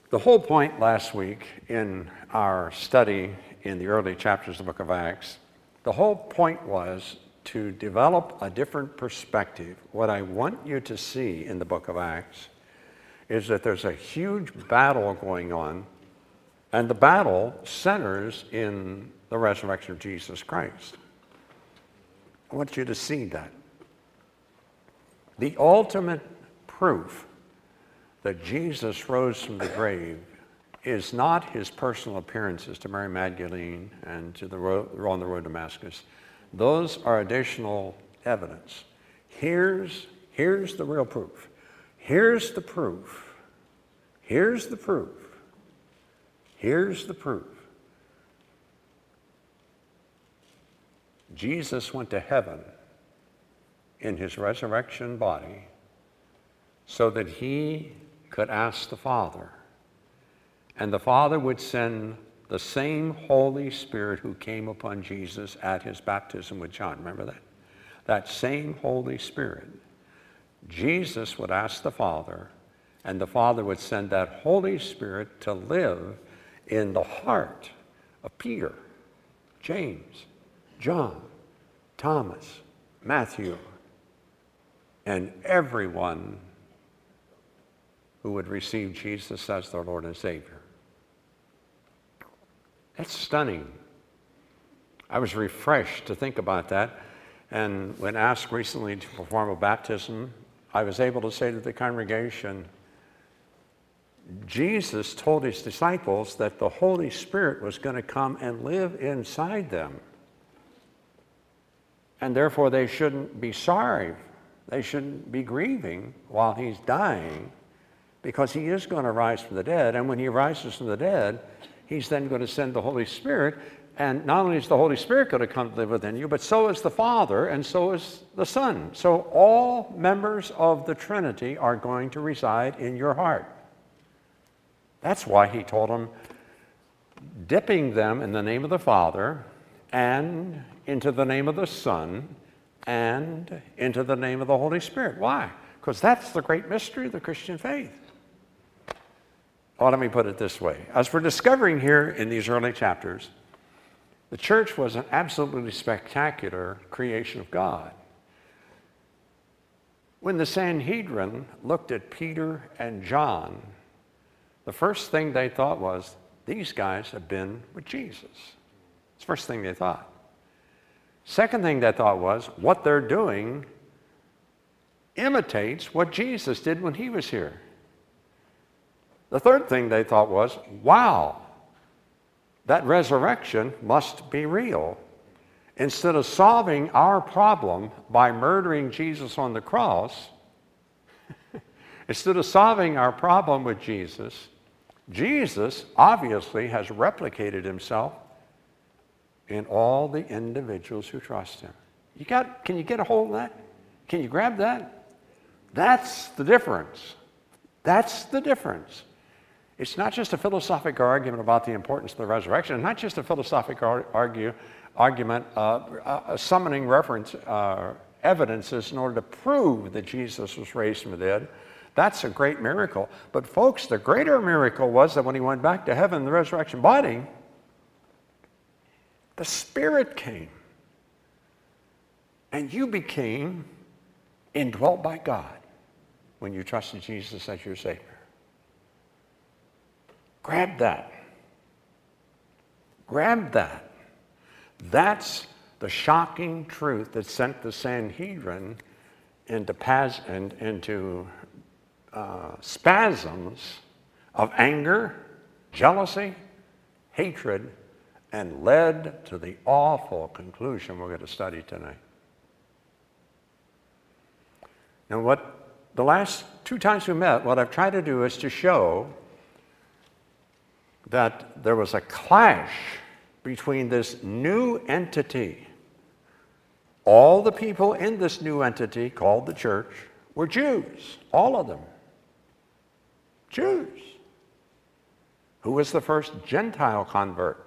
The whole point last week in our study in the early chapters of the book of Acts, the whole point was to develop a different perspective. What I want you to see in the book of Acts is that there's a huge battle going on, and the battle centers in the resurrection of Jesus Christ. I want you to see that. The ultimate proof that Jesus rose from the grave is not his personal appearances to Mary Magdalene and to on the road to Damascus. Those are additional evidence. Here's the real proof. Here's the proof. Here's the proof. Here's the proof. Jesus went to heaven in his resurrection body so that he could ask the Father, and the Father would send the same Holy Spirit who came upon Jesus at his baptism with John. Remember that? That same Holy Spirit. Jesus would ask the Father, and the Father would send that Holy Spirit to live in the heart of Peter, James, John, Thomas, Matthew, and everyone who would receive Jesus as their Lord and Savior. That's stunning. I was refreshed to think about that, and when asked recently to perform a baptism, I was able to say to the congregation, Jesus told his disciples that the Holy Spirit was going to come and live inside them. And therefore they shouldn't be sorry. They shouldn't be grieving while he's dying, because he is going to rise from the dead. And when he rises from the dead, he's then going to send the Holy Spirit. And not only is the Holy Spirit going to come to live within you, but so is the Father and so is the Son. So all members of the Trinity are going to reside in your heart. That's why he told them, dipping them in the name of the Father and into the name of the Son and into the name of the Holy Spirit. Why? Because that's the great mystery of the Christian faith. Well, let me put it this way. As we're discovering here in these early chapters, the church was an absolutely spectacular creation of God. When the Sanhedrin looked at Peter and John, the first thing they thought was, these guys have been with Jesus. It's the first thing they thought. Second thing they thought was, what they're doing imitates what Jesus did when he was here. The third thing they thought was, wow, that resurrection must be real. Instead of solving our problem by murdering Jesus on the cross, instead of solving our problem with Jesus, Jesus obviously has replicated himself in all the individuals who trust him. Can you get a hold of that? Can you grab that? That's the difference. That's the difference. It's not just a philosophical argument about the importance of the resurrection, and not just a philosophical argument summoning reference evidences in order to prove that Jesus was raised from the dead. That's a great miracle. But folks, the greater miracle was that when he went back to heaven in the resurrection body, the Spirit came. And you became indwelt by God when you trusted Jesus as your Savior. Grab that. Grab that. That's the shocking truth that sent the Sanhedrin into spasms of anger, jealousy, hatred, and led to the awful conclusion we're going to study tonight. Now, the last two times we met, what I've tried to do is to show that there was a clash between this new entity. All the people in this new entity called the church were Jews, all of them. Jews. Who was the first Gentile convert?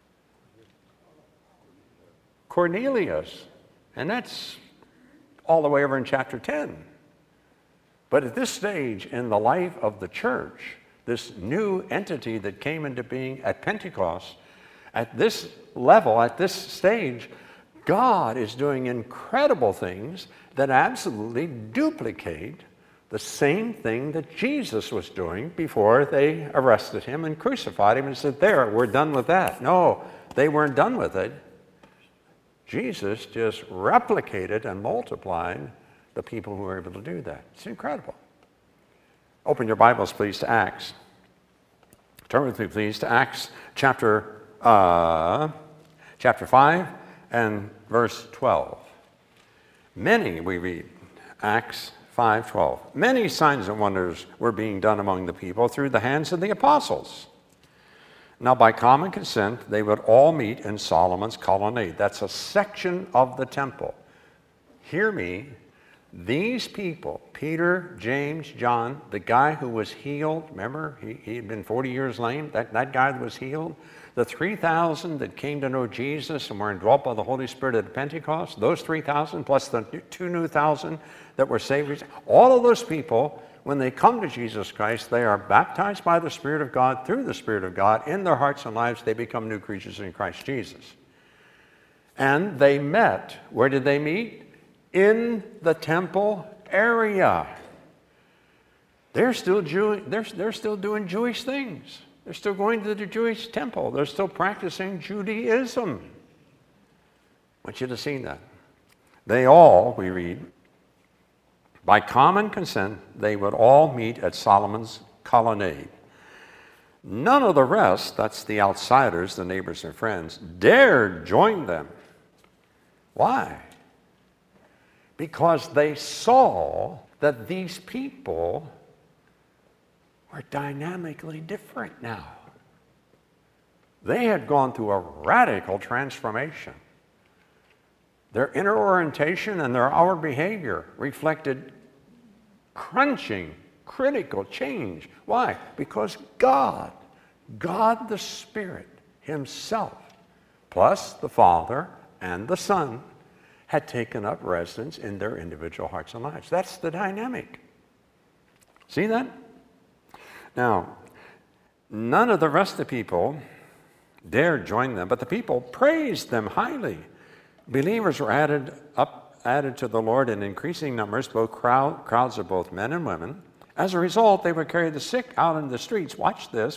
Cornelius. And that's all the way over in chapter 10. But at this stage in the life of the church, this new entity that came into being at Pentecost, at this level, at this stage, God is doing incredible things that absolutely duplicate the same thing that Jesus was doing before they arrested him and crucified him and said, there, we're done with that. No, they weren't done with it. Jesus just replicated and multiplied the people who were able to do that. It's incredible. Open your Bibles, please, to Acts. Turn with me, please, to Acts chapter 5 and verse 12. Many, we read, Acts 5:12. Many signs and wonders were being done among the people through the hands of the apostles. Now, by common consent, they would all meet in Solomon's colonnade. That's a section of the temple. Hear me. These people, Peter, James, John, the guy who was healed, remember, he had been 40 years lame, that guy that was healed, the 3,000 that came to know Jesus and were indwelt by the Holy Spirit at Pentecost, those 3,000 plus the 2,000 that were saved, all of those people, when they come to Jesus Christ, they are baptized by the Spirit of God, through the Spirit of God, in their hearts and lives, they become new creatures in Christ Jesus. And they met. Where did they meet? In the temple area. They're still doing Jewish things. They're still going to the Jewish temple. They're still practicing Judaism. I want you to see that. They all, we read, by common consent, they would all meet at Solomon's colonnade. None of the rest, that's the outsiders, the neighbors and friends, dared join them. Why? Because they saw that these people were dynamically different now. They had gone through a radical transformation. Their inner orientation and their outward behavior reflected crunching, critical change. Why? Because God the Spirit Himself, plus the Father and the Son, had taken up residence in their individual hearts and lives. That's the dynamic. See that? Now, none of the rest of the people dared join them, but the people praised them highly. Believers were added to the Lord in increasing numbers, both crowds of both men and women. As a result, they would carry the sick out in the streets. Watch this.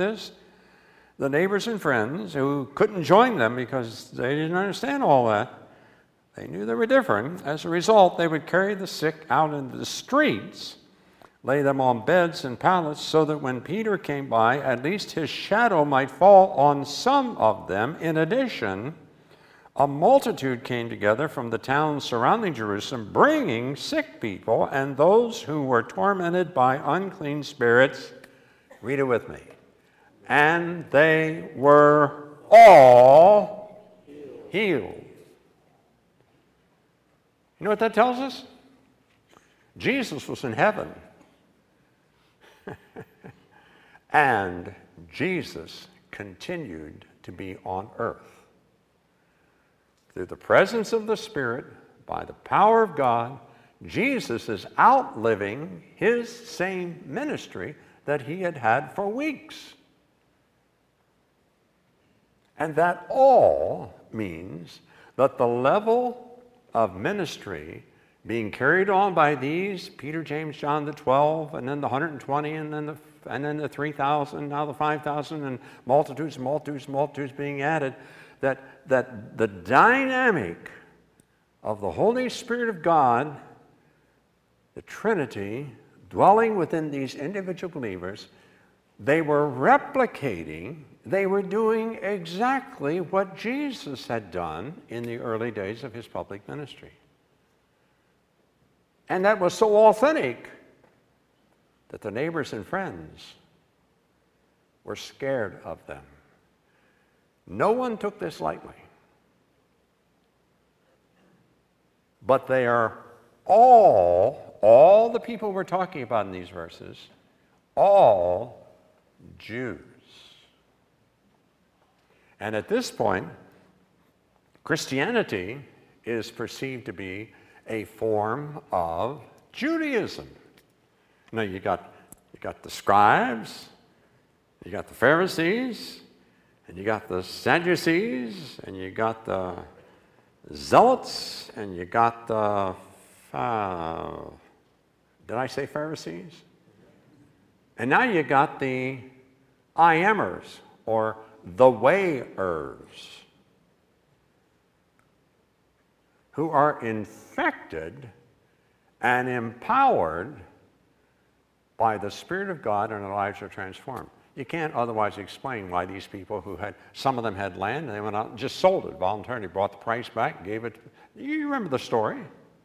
The neighbors and friends who couldn't join them because they didn't understand all that, they knew they were different. As a result, they would carry the sick out into the streets, lay them on beds and pallets, so that when Peter came by, at least his shadow might fall on some of them. In addition, a multitude came together from the towns surrounding Jerusalem, bringing sick people and those who were tormented by unclean spirits. Read it with me. And they were all healed. You know what that tells us? Jesus was in heaven. And Jesus continued to be on earth. Through the presence of the Spirit, by the power of God, Jesus is outliving his same ministry that he had had for weeks. And that all means that the level of ministry being carried on by these, Peter, James, John, the 12, and then the 120, and then the 3,000, now the 5,000, and multitudes being added, that the dynamic of the Holy Spirit of God, the Trinity, dwelling within these individual believers, they were replicating, they were doing exactly what Jesus had done in the early days of his public ministry. And that was so authentic that the neighbors and friends were scared of them. No one took this lightly. But they are all the people we're talking about in these verses, all Jews. And at this point, Christianity is perceived to be a form of Judaism. Now you got You got the scribes, you got the Pharisees, and you got the Sadducees, and you got the Zealots, and you got the, did I say Pharisees? And now you got the I amers, or the wayers, who are infected and empowered by the Spirit of God, and their lives are transformed. You can't otherwise explain why these people some of them had land, and they went out and just sold it voluntarily, brought the price back, gave it. You remember the story.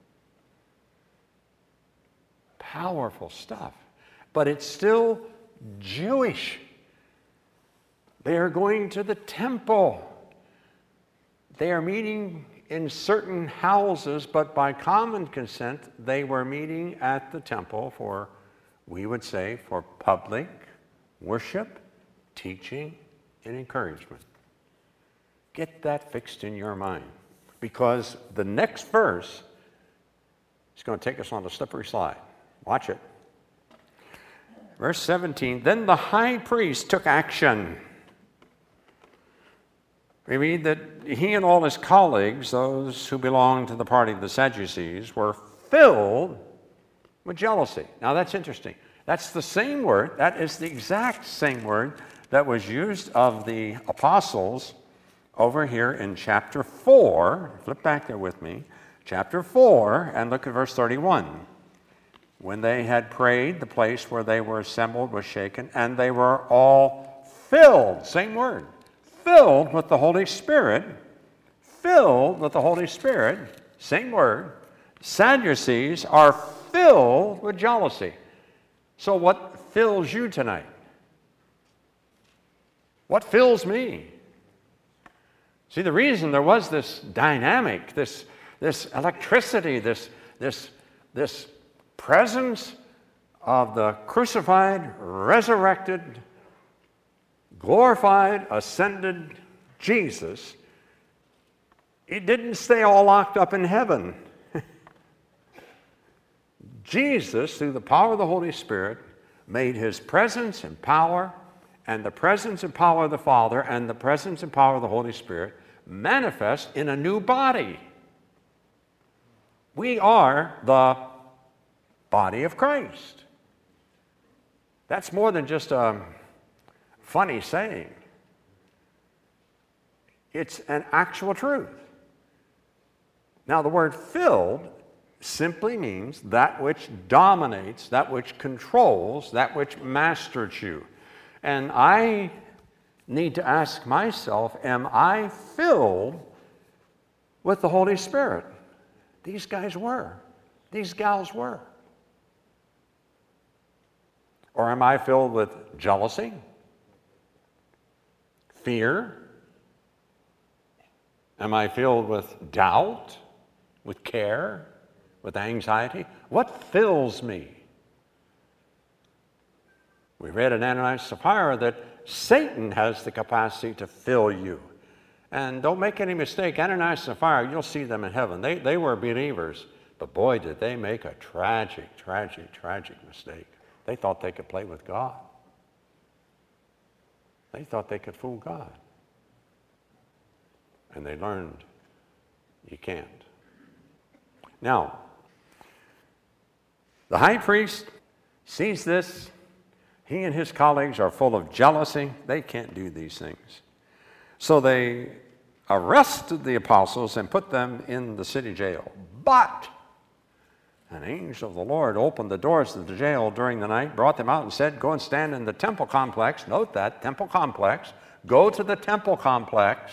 Powerful stuff. But it's still Jewish. They are going to the temple. They are meeting in certain houses, but by common consent, they were meeting at the temple for, we would say, for public worship, teaching, and encouragement. Get that fixed in your mind, because the next verse is going to take us on a slippery slide. Watch it. Verse 17, then the high priest took action. We read that he and all his colleagues, those who belonged to the party of the Sadducees, were filled with jealousy. Now that's interesting. That's the same word, that is the exact same word that was used of the apostles over here in chapter 4. Flip back there with me. Chapter 4, and look at verse 31. When they had prayed, the place where they were assembled was shaken, and they were all filled, same word, filled with the Holy Spirit, filled with the Holy Spirit, same word. Sadducees are filled with jealousy. So what fills you tonight? What fills me? See, the reason there was this dynamic, this electricity, this presence of the crucified, resurrected, glorified, ascended Jesus, it didn't stay all locked up in heaven. Jesus, through the power of the Holy Spirit, made his presence and power, and the presence and power of the Father, and the presence and power of the Holy Spirit manifest in a new body. We are the body of Christ. That's more than just a funny saying. It's an actual truth. Now, the word filled simply means that which dominates, that which controls, that which masters you. And I need to ask myself, am I filled with the Holy Spirit? These guys were. These gals were. Or am I filled with jealousy, fear? Am I filled with doubt, with care, with anxiety? What fills me? We read in Ananias and Sapphira that Satan has the capacity to fill you. And don't make any mistake, Ananias and Sapphira, you'll see them in heaven. They were believers, but boy, did they make a tragic mistake. They thought they could play with God. They thought they could fool God. And they learned you can't. Now, the high priest sees this. He and his colleagues are full of jealousy. They can't do these things. So they arrested the apostles and put them in the city jail. But an angel of the Lord opened the doors of the jail during the night, brought them out and said, go and stand in the temple complex. Note that, temple complex. Go to the temple complex.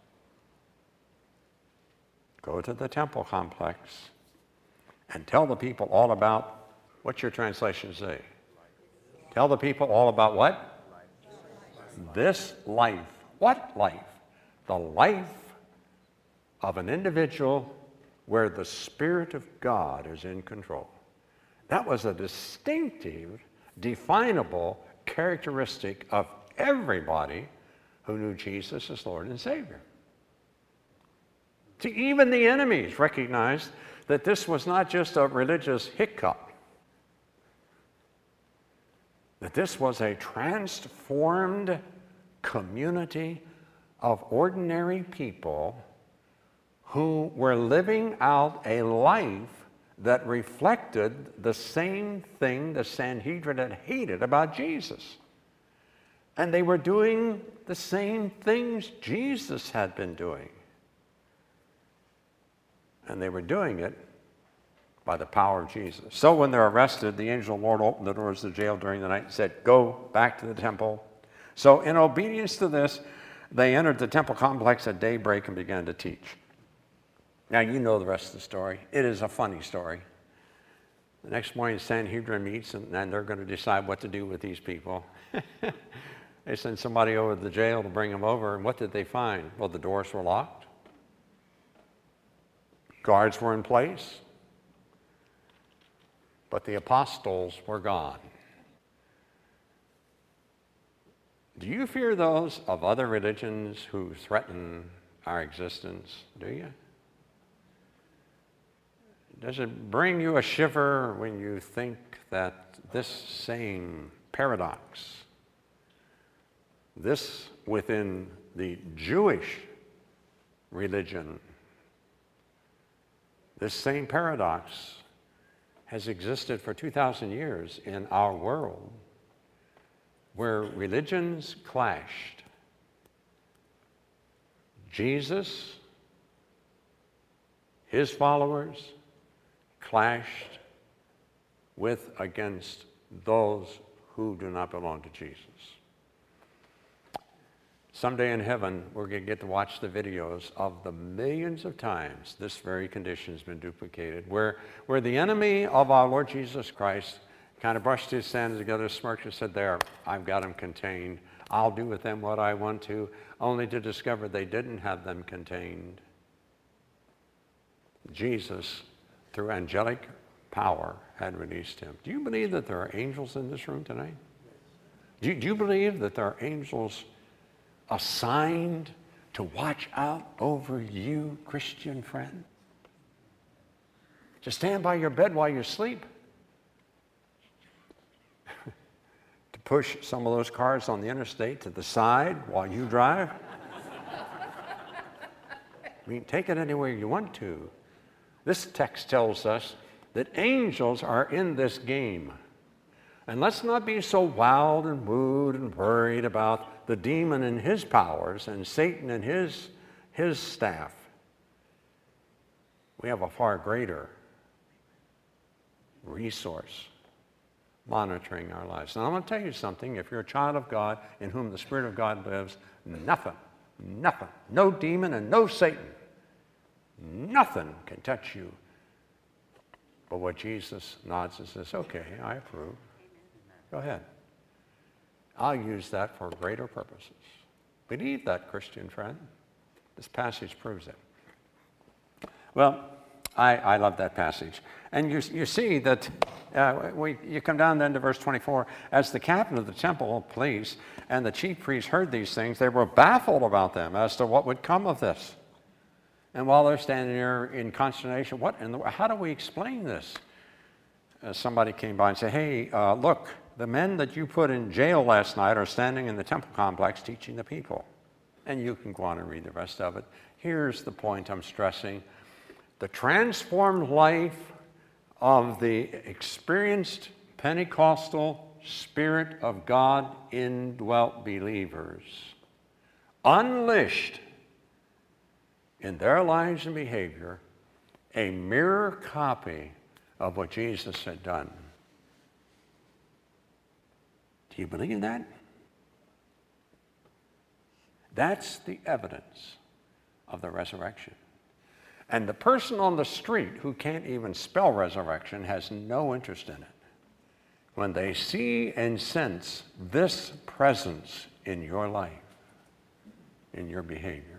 Go to the temple complex and tell the people all about, what's your translation say? Tell the people all about what? This life. What life? The life of an individual where the Spirit of God is in control. That was a distinctive, definable characteristic of everybody who knew Jesus as Lord and Savior. See, even the enemies recognized that this was not just a religious hiccup. that this was a transformed community of ordinary people who were living out a life that reflected the same thing the Sanhedrin had hated about Jesus. And they were doing the same things Jesus had been doing. And they were doing it by the power of Jesus. So when they're arrested, the angel of the Lord opened the doors of the jail during the night and said, "Go back to the temple." So in obedience to this, they entered the temple complex at daybreak and began to teach. Now you know the rest of the story. It is a funny story. The next morning, the Sanhedrin meets, and they're going to decide what to do with these people. They send somebody over to the jail to bring them over, and what did they find? Well, the doors were locked. Guards were in place. But the apostles were gone. Do you fear those of other religions who threaten our existence? Do you? Does it bring you a shiver when you think that this same paradox, this within the Jewish religion, this same paradox has existed for 2,000 years in our world, where religions clashed? Jesus, his followers, clashed against those who do not belong to Jesus. Someday in heaven, we're going to get to watch the videos of the millions of times this very condition has been duplicated, where the enemy of our Lord Jesus Christ kind of brushed his hands together, smirked, and said, "There, I've got them contained. I'll do with them what I want to," only to discover they didn't have them contained. Jesus, through angelic power, had released him. Do you believe that there are angels in this room tonight? Do you believe that there are angels assigned to watch out over you, Christian friend? To stand by your bed while you sleep? To push some of those cars on the interstate to the side while you drive? I mean, take it anywhere you want to. This text tells us that angels are in this game. And let's not be so wild and wooed and worried about the demon and his powers and Satan and his staff. We have a far greater resource monitoring our lives. And I'm going to tell you something. If you're a child of God in whom the Spirit of God lives, nothing, no demon and no Satan, nothing can touch you. But what Jesus nods and says, "Okay, I approve. Go ahead. I'll use that for greater purposes." Believe that, Christian friend. This passage proves it. Well, I love that passage. And you see that you come down then to verse 24. As the captain of the temple police and the chief priests heard these things, they were baffled about them as to what would come of this. And while they're standing there in consternation, how do we explain this? Somebody came by and said, "Hey, look, the men that you put in jail last night are standing in the temple complex teaching the people." And you can go on and read the rest of it. Here's the point I'm stressing. The transformed life of the experienced Pentecostal Spirit of God indwelt believers unleashed in their lives and behavior a mirror copy of what Jesus had done. Do you believe that? That's the evidence of the resurrection. And the person on the street who can't even spell resurrection has no interest in it. When they see and sense this presence in your life, in your behavior,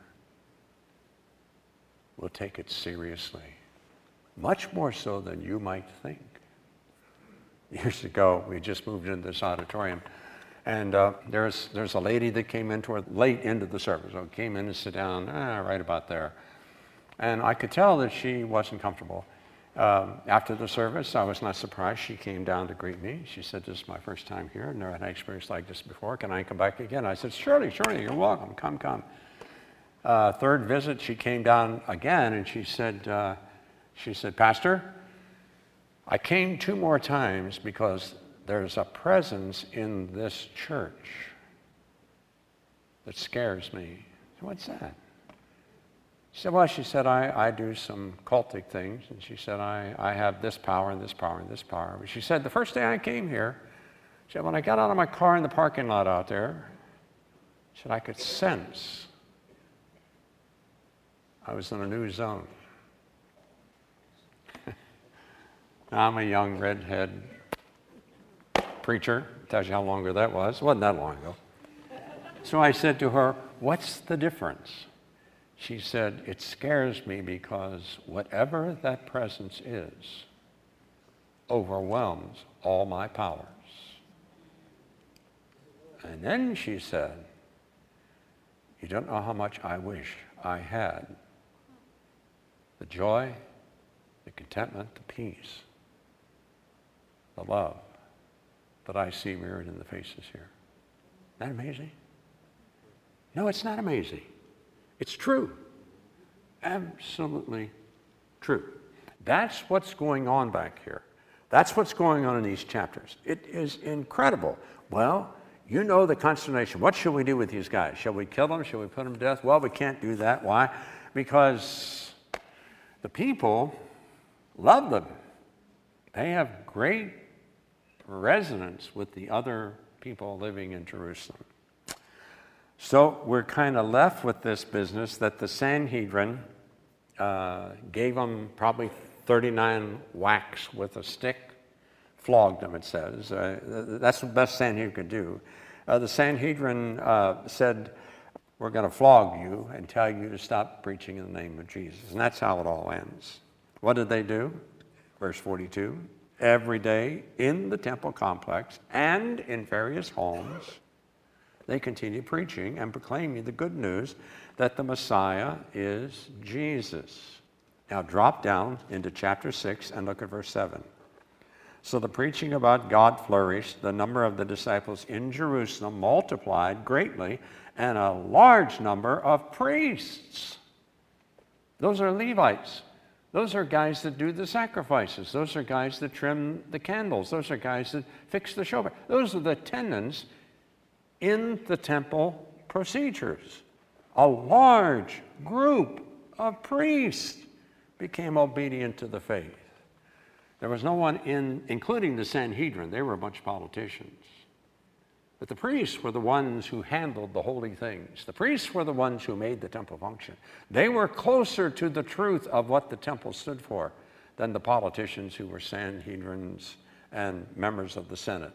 will take it seriously, much more so than you might think. Years ago, we just moved into this auditorium, and there's a lady that came late into the service. So came in and sat down right about there. And I could tell that she wasn't comfortable. After the service, I was not surprised. She came down to greet me. She said, "This is my first time here. I've never had an experience like this before. Can I come back again?" I said, "Surely, you're welcome. Come." Third visit, she came down again, and she said, "Pastor, I came 2 more times because there's a presence in this church that scares me." I said, "What's that?" She said, "Well," she said, I do some cultic things. And she said, I have this power and this power and this power. But she said, the first day I came here, she said, when I got out of my car in the parking lot out there, she said, I could sense I was in a new zone. Now, I'm a young redhead preacher. Tells you how long ago that was. It wasn't that long ago. So I said to her, "What's the difference?" She said, "It scares me because whatever that presence is overwhelms all my powers." And then she said, "You don't know how much I wish I had the joy, the contentment, the peace, the love that I see mirrored in the faces here." Isn't that amazing? No, it's not amazing. It's true. Absolutely true. That's what's going on back here. That's what's going on in these chapters. It is incredible. Well, you know the consternation. What should we do with these guys? Shall we kill them? Shall we put them to death? Well, we can't do that. Why? Because the people love them. They have great resonance with the other people living in Jerusalem. So we're kind of left with this business that the Sanhedrin gave them probably 39 whacks with a stick, flogged them, it says. That's the best Sanhedrin could do. The Sanhedrin said, "We're going to flog you and tell you to stop preaching in the name of Jesus." And that's how it all ends. What did they do? Verse 42, every day in the temple complex and in various homes, they continue preaching and proclaiming the good news that the Messiah is Jesus. Now drop down into chapter 6 and look at verse 7. So the preaching about God flourished, the number of the disciples in Jerusalem multiplied greatly, and a large number of priests. Those are Levites. Those are guys that do the sacrifices. Those are guys that trim the candles. Those are guys that fix the showbread. Those are the attendants in the temple procedures. A large group of priests became obedient to the faith. There was no one including the Sanhedrin. They were a bunch of politicians. But the priests were the ones who handled the holy things. The priests were the ones who made the temple function. They were closer to the truth of what the temple stood for than the politicians who were Sanhedrins and members of the Senate.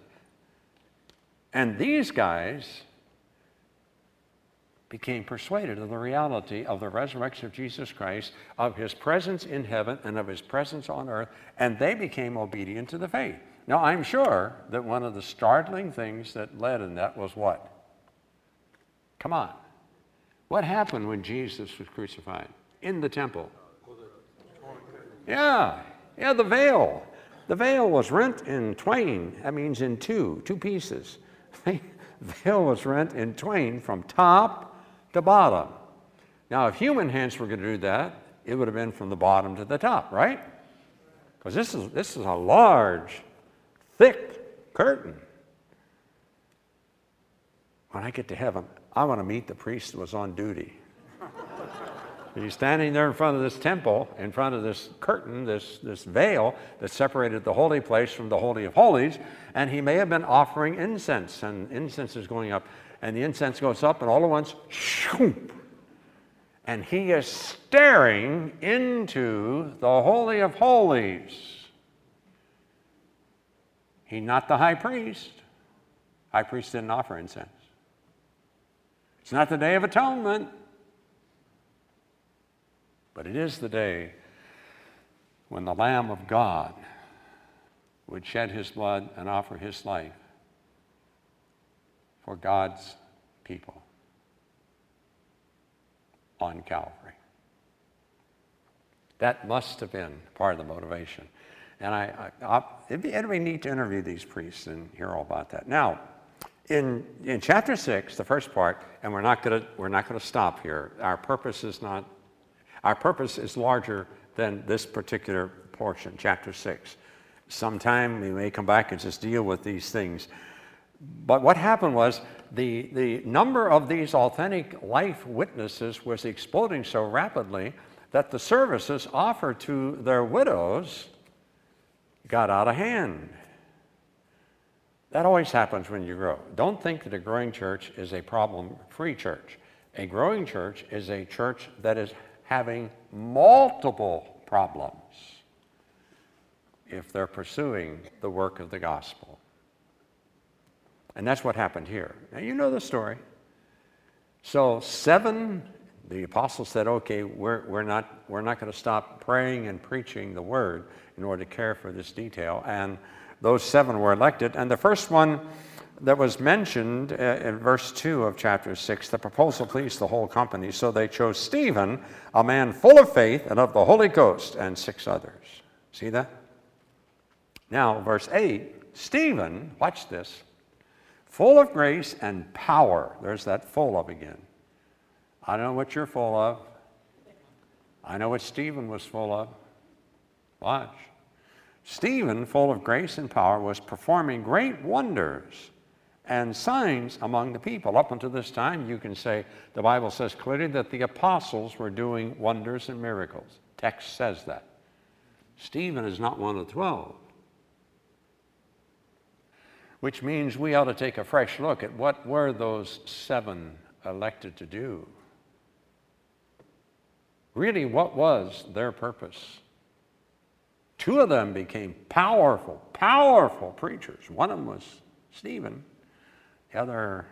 And these guys became persuaded of the reality of the resurrection of Jesus Christ, of his presence in heaven and of his presence on earth, and they became obedient to the faith. Now, I'm sure that one of the startling things that led in that was what? Come on. What happened when Jesus was crucified? In the temple. Yeah, the veil. The veil was rent in twain. That means in two pieces. The veil was rent in twain from top to bottom. Now, if human hands were going to do that, it would have been from the bottom to the top, right? Because this is a large, thick curtain. When I get to heaven, I want to meet the priest that was on duty. He's standing there in front of this temple, in front of this curtain, this veil that separated the holy place from the Holy of Holies, and he may have been offering incense, and incense is going up, and the incense goes up, and all at once, shoom, and he is staring into the Holy of Holies. He's not the high priest. High priest didn't offer incense. It's not the Day of Atonement. But it is the day when the Lamb of God would shed his blood and offer his life for God's people on Calvary. That must have been part of the motivation. And it'd be neat to interview these priests and hear all about that. Now, in chapter 6, the first part, and we're not going to stop here. Our purpose is larger than this particular portion, chapter 6. Sometime we may come back and just deal with these things. But what happened was the number of these authentic life witnesses was exploding so rapidly that the services offered to their widows got out of hand. That always happens when you grow. Don't think that a growing church is a problem-free church. A growing church is a church that is having multiple problems if they're pursuing the work of the gospel. And that's what happened here. Now, you know the story. So 7, the apostles said, okay, we're not going to stop praying and preaching the word in order to care for this detail. And those 7 were elected. And the first one that was mentioned in verse 2 of chapter 6, the proposal pleased the whole company. So they chose Stephen, a man full of faith and of the Holy Ghost, and 6 others. See that? Now, verse 8, Stephen, watch this, full of grace and power. There's that full of again. I don't know what you're full of. I know what Stephen was full of. Watch. Stephen, full of grace and power, was performing great wonders and signs among the people. Up until this time, you can say, the Bible says clearly that the apostles were doing wonders and miracles. Text says that. Stephen is not one of 12. Which means we ought to take a fresh look at what were those 7 elected to do. Really, what was their purpose? 2 of them became powerful preachers. One of them was Stephen. The other,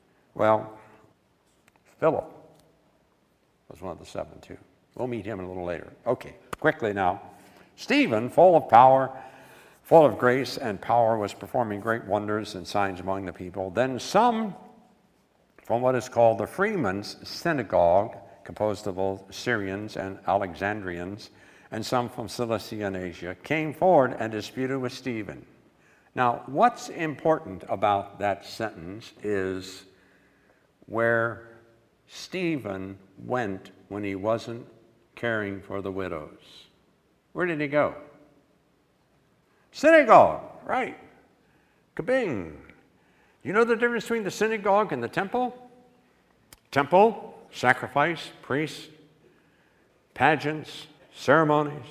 Philip was one of the 7 too. We'll meet him a little later. Okay, quickly now. Stephen, full of power, full of grace and power, was performing great wonders and signs among the people. Then some from what is called the Freemen's Synagogue, composed of both Syrians and Alexandrians, and some from Cilicia and Asia, came forward and disputed with Stephen. Now, what's important about that sentence is where Stephen went when he wasn't caring for the widows. Where did he go? Synagogue, right. Kabing. You know the difference between the synagogue and the temple? Temple, sacrifice, priests, pageants, ceremonies.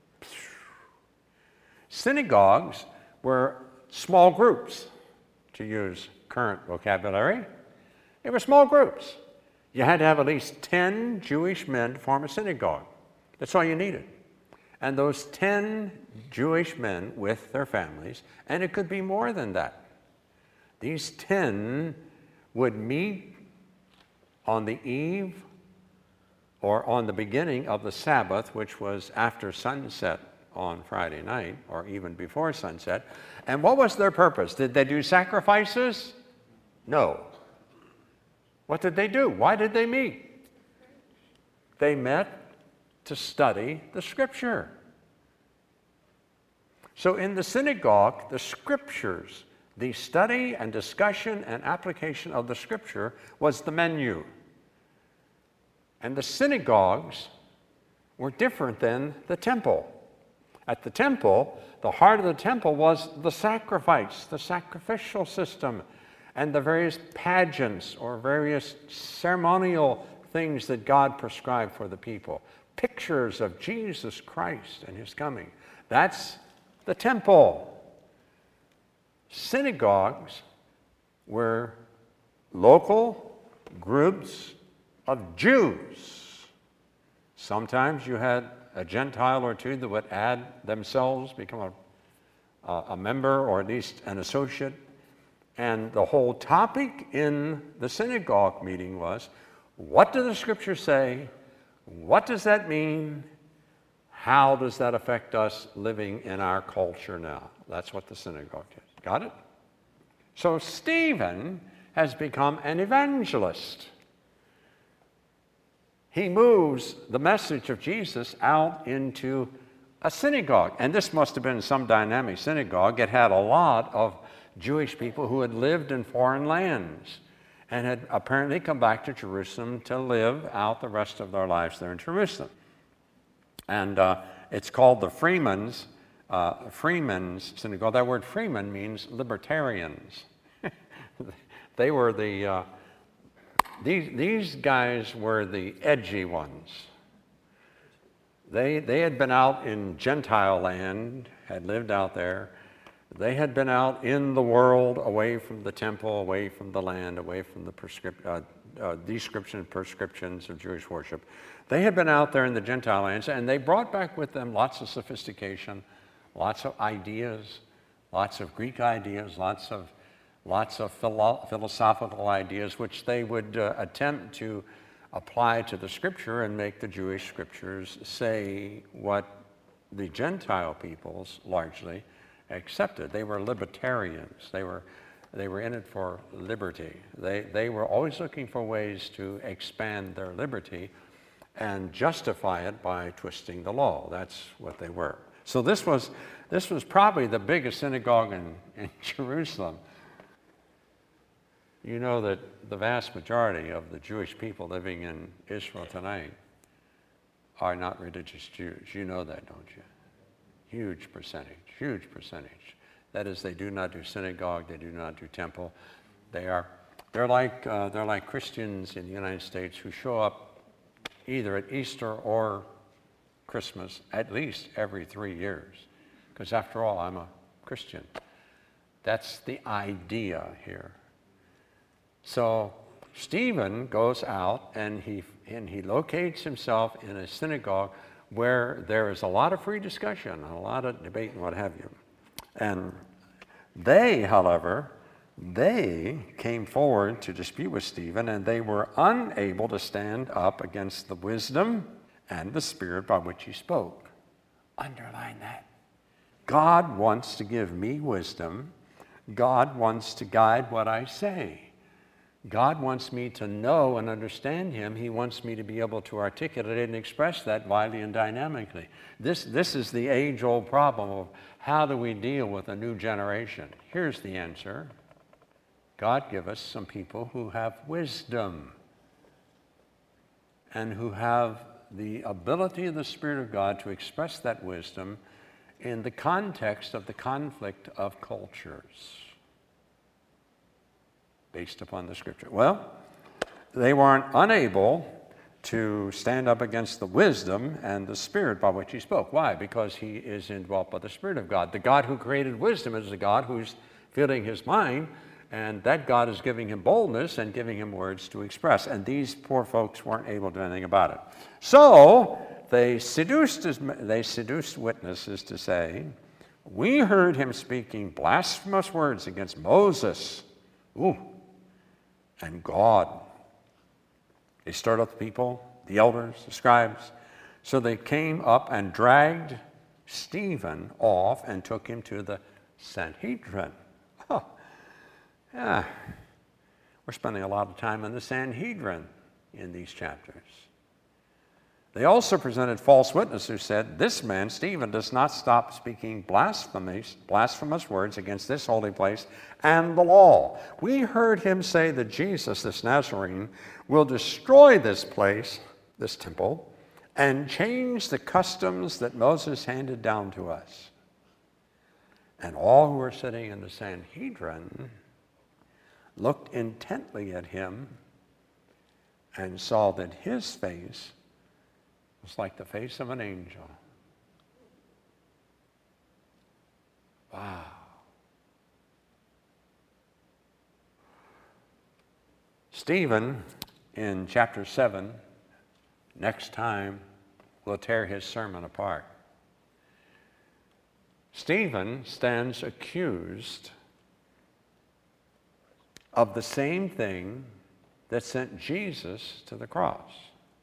Synagogues were small groups, to use current vocabulary. They were small groups. You had to have at least 10 Jewish men to form a synagogue. That's all you needed. And those 10 Jewish men with their families, and it could be more than that. These 10 would meet on the eve or on the beginning of the Sabbath, which was after sunset on Friday night, or even before sunset. And what was their purpose? Did they do sacrifices? No. What did they do? Why did they meet? They met to study the Scripture. So in the synagogue, the Scriptures, the study and discussion and application of the Scripture was the menu. And the synagogues were different than the temple. At the temple, the heart of the temple was the sacrifice, the sacrificial system, and the various pageants or various ceremonial things that God prescribed for the people. Pictures of Jesus Christ and his coming. That's the temple. Synagogues were local groups of Jews. Sometimes you had a Gentile or two that would add themselves, become a member or at least an associate. And the whole topic in the synagogue meeting was, what do the Scriptures say? What does that mean? How does that affect us living in our culture now? That's what the synagogue is. Got it? So Stephen has become an evangelist. he moves the message of Jesus out into a synagogue. And this must have been some dynamic synagogue. It had a lot of Jewish people who had lived in foreign lands and had apparently come back to Jerusalem to live out the rest of their lives there in Jerusalem. And it's called the Freemen's Synagogue. That word Freeman means libertarians. They were these guys were the edgy ones. They had been out in Gentile land, had lived out there. They had been out in the world, away from the temple, away from the land, away from the description and prescriptions of Jewish worship. They had been out there in the Gentile lands, and they brought back with them lots of sophistication, lots of ideas, lots of Greek ideas, lots of philosophical ideas, which they would attempt to apply to the Scripture and make the Jewish Scriptures say what the Gentile peoples largely accepted. They were libertarians. They were in it for liberty. They were always looking for ways to expand their liberty and justify it by twisting the law. That's what they were. So this was probably the biggest synagogue in Jerusalem. You know that the vast majority of the Jewish people living in Israel tonight are not religious Jews. You know that, don't you? Huge percentage. That is, they do not do synagogue, they do not do temple. They're like Christians in the United States who show up either at Easter or Christmas at least every 3 years. Because after all, I'm a Christian. That's the idea here. So Stephen goes out and he locates himself in a synagogue where there is a lot of free discussion and a lot of debate and what have you. And they, however, came forward to dispute with Stephen, and they were unable to stand up against the wisdom and the spirit by which he spoke. Underline that. God wants to give me wisdom. God wants to guide what I say. God wants me to know and understand him. He wants me to be able to articulate it and express that widely and dynamically. This is the age-old problem of how do we deal with a new generation? Here's the answer. God give us some people who have wisdom and who have the ability of the Spirit of God to express that wisdom in the context of the conflict of cultures based upon the Scripture. Well, they weren't unable to stand up against the wisdom and the Spirit by which he spoke. Why? Because he is indwelt by the Spirit of God. The God who created wisdom is the God who's filling his mind, and that God is giving him boldness and giving him words to express. And these poor folks weren't able to do anything about it. So they seduced witnesses to say, "We heard him speaking blasphemous words against Moses." Ooh. And God. They stirred up the people, the elders, the scribes. So they came up and dragged Stephen off and took him to the Sanhedrin. Oh, yeah. We're spending a lot of time in the Sanhedrin in these chapters. They also presented false witnesses who said, "This man, Stephen, does not stop speaking blasphemous words against this holy place and the law. We heard him say that Jesus, this Nazarene, will destroy this place, this temple, and change the customs that Moses handed down to us." And all who were sitting in the Sanhedrin looked intently at him and saw that his face was like the face of an angel. Wow. Stephen, in chapter 7, next time, will tear his sermon apart. Stephen stands accused of the same thing that sent Jesus to the cross.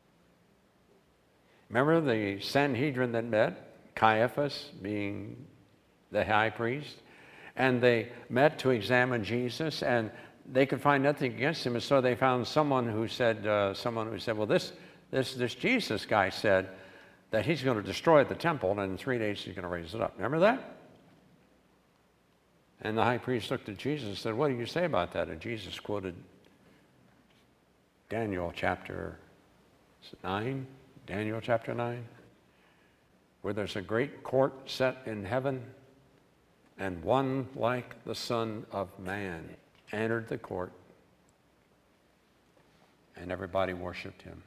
Remember the Sanhedrin that met, Caiaphas being the high priest, and they met to examine Jesus, and they could find nothing against him, and so they found someone who said, well, this This Jesus guy said that he's going to destroy the temple, and in 3 days he's going to raise it up. Remember that? And the high priest looked at Jesus and said, what do you say about that? And Jesus quoted Daniel chapter 9, where there's a great court set in heaven, and one like the Son of Man entered the court, and everybody worshiped him.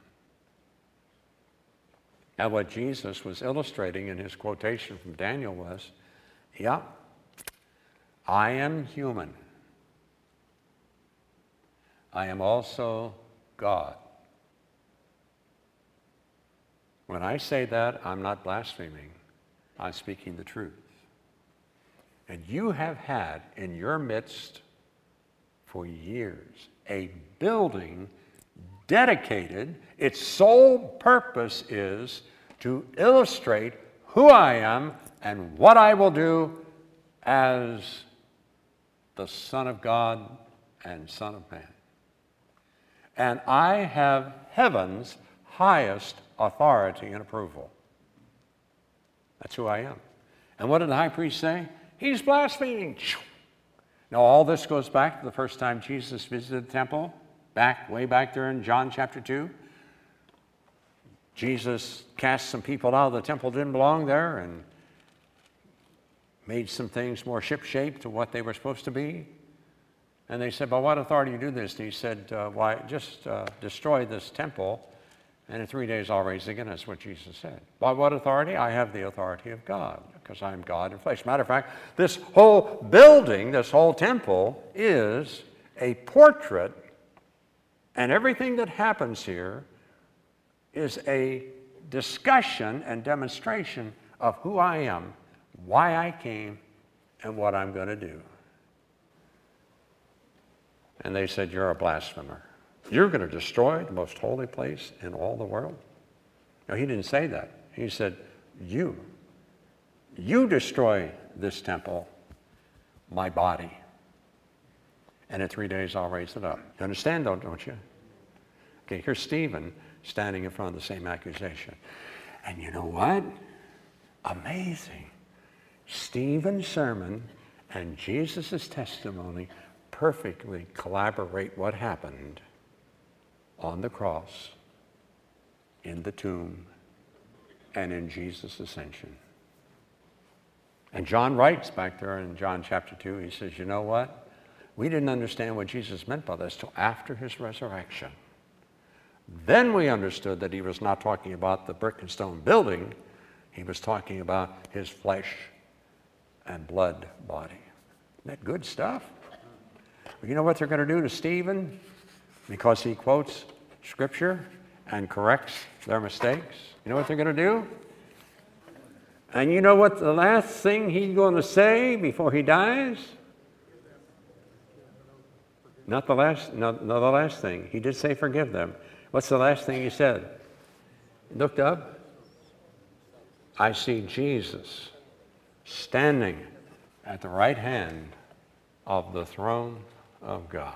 And what Jesus was illustrating in his quotation from Daniel was, yeah, I am human. I am also God. When I say that, I'm not blaspheming. I'm speaking the truth. And you have had in your midst for years a building dedicated, its sole purpose is to illustrate who I am and what I will do as the Son of God and Son of Man. And I have heaven's highest authority and approval. That's who I am. And what did the high priest say? He's blaspheming. Now, all this goes back to the first time Jesus visited the temple, way back there in John chapter 2. Jesus cast some people out of the temple that didn't belong there and made some things more ship-shape to what they were supposed to be. And they said, by what authority do you do this? And he said, why, just destroy this temple, and in 3 days I'll raise it again. That's what Jesus said. By what authority? I have the authority of God, because I'm God in flesh. Matter of fact, this whole building, this whole temple, is a portrait, and everything that happens here is a discussion and demonstration of who I am, why I came, and what I'm going to do. And they said, you're a blasphemer. You're going to destroy the most holy place in all the world? No, he didn't say that. He said, you destroy this temple, my body, and in 3 days I'll raise it up. You understand, don't you? Okay, here's Stephen standing in front of the same accusation. And you know what? Amazing. Stephen's sermon and Jesus' testimony perfectly collaborate what happened on the cross, in the tomb, and in Jesus' ascension. And John writes back there in John chapter 2, he says, you know what? We didn't understand what Jesus meant by this till after his resurrection. Then we understood that he was not talking about the brick and stone building. He was talking about his flesh and blood body. Isn't that good stuff? You know what they're going to do to Stephen because he quotes Scripture and corrects their mistakes? You know what they're going to do? And you know what the last thing he's going to say before he dies? Not the last, no, the last thing. He did say forgive them. What's the last thing he said? He looked up. I see Jesus standing at the right hand of the throne of God.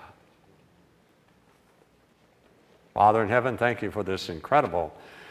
Father in heaven, thank you for this incredible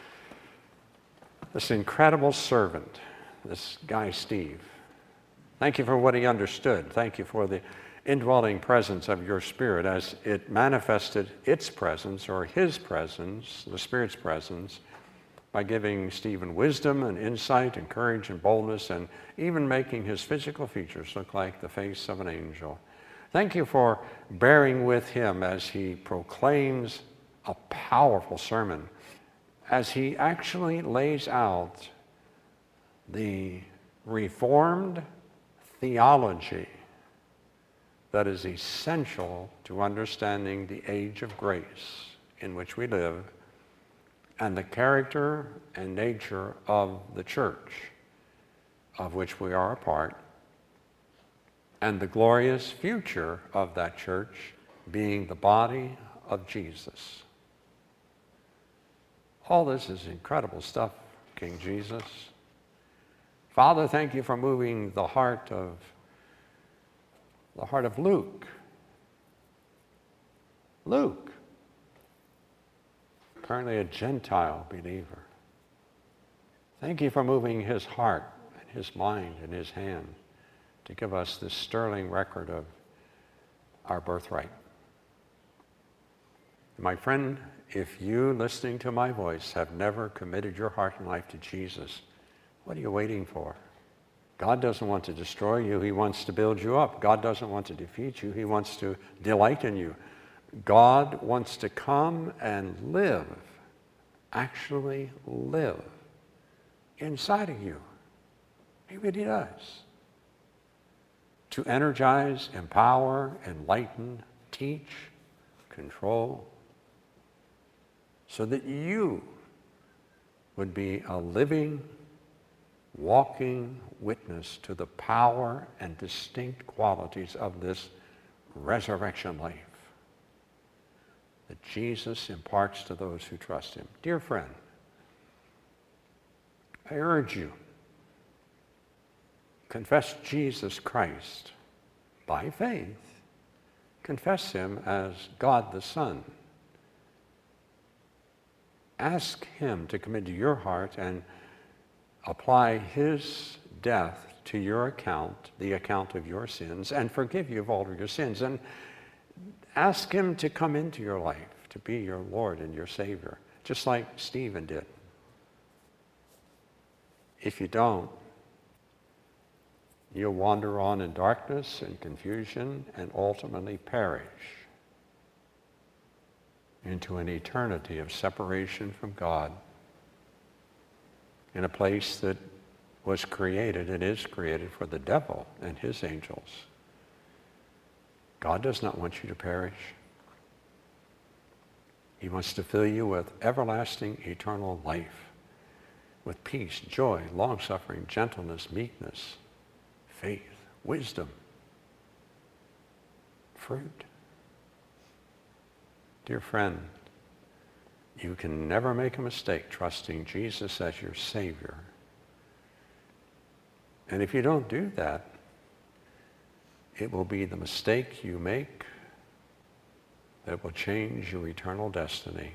servant, this guy Steve. Thank you for what he understood. Thank you for the indwelling presence of your Spirit as it manifested its presence, or his presence, the Spirit's presence, by giving Stephen wisdom and insight and courage and boldness, and even making his physical features look like the face of an angel. Thank you for bearing with him as he proclaims a powerful sermon, as he actually lays out the Reformed theology that is essential to understanding the age of grace in which we live and the character and nature of the church of which we are a part, and the glorious future of that church being the body of Jesus. All this is incredible stuff, King Jesus. Father, thank you for moving the heart of Luke. Luke. currently a Gentile believer. Thank you for moving his heart and his mind and his hand to give us this sterling record of our birthright. My friend, if you, listening to my voice, have never committed your heart and life to Jesus, what are you waiting for? God doesn't want to destroy you. He wants to build you up. God doesn't want to defeat you. He wants to delight in you. God wants to come and live, actually live, inside of you. He really does. To energize, empower, enlighten, teach, control, so that you would be a living, walking witness to the power and distinct qualities of this resurrection life that Jesus imparts to those who trust him. Dear friend, I urge you, confess Jesus Christ by faith. Confess him as God the Son. Ask him to come into your heart and apply his death to your account, the account of your sins, and forgive you of all of your sins. And ask him to come into your life, to be your Lord and your Savior, just like Stephen did. If you don't, you'll wander on in darkness and confusion and ultimately perish into an eternity of separation from God in a place that was created and is created for the devil and his angels. God does not want you to perish. He wants to fill you with everlasting, eternal life, with peace, joy, long-suffering, gentleness, meekness, faith, wisdom, fruit. Dear friend, you can never make a mistake trusting Jesus as your Savior. And if you don't do that, it will be the mistake you make that will change your eternal destiny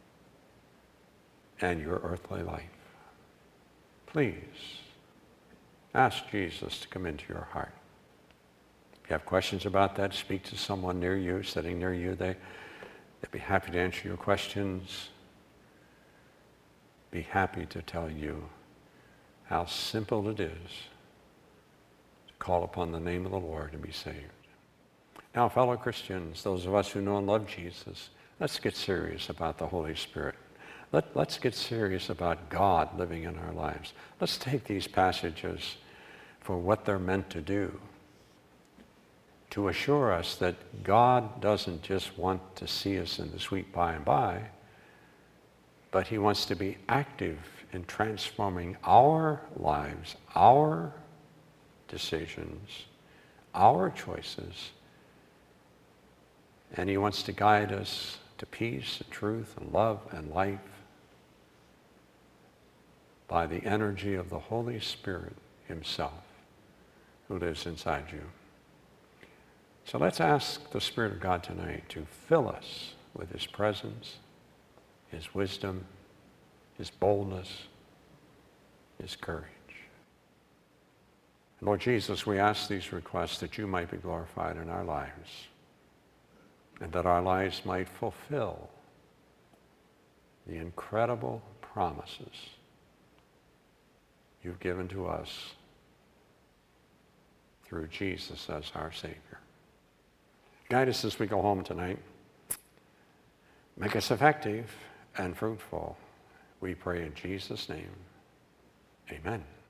and your earthly life. Please, ask Jesus to come into your heart. If you have questions about that, speak to someone near you, sitting near you. They'd be happy to answer your questions. Be happy to tell you how simple it is to call upon the name of the Lord and be saved. Now, fellow Christians, those of us who know and love Jesus, let's get serious about the Holy Spirit. Let's get serious about God living in our lives. Let's take these passages for what they're meant to do, to assure us that God doesn't just want to see us in the sweet by and by, but he wants to be active in transforming our lives, our decisions, our choices, and he wants to guide us to peace and truth and love and life by the energy of the Holy Spirit himself who lives inside you. So let's ask the Spirit of God tonight to fill us with his presence, his wisdom, his boldness, his courage. Lord Jesus, we ask these requests that you might be glorified in our lives and that our lives might fulfill the incredible promises you've given to us through Jesus as our Savior. Guide us as we go home tonight. Make us effective and fruitful. We pray in Jesus' name. Amen.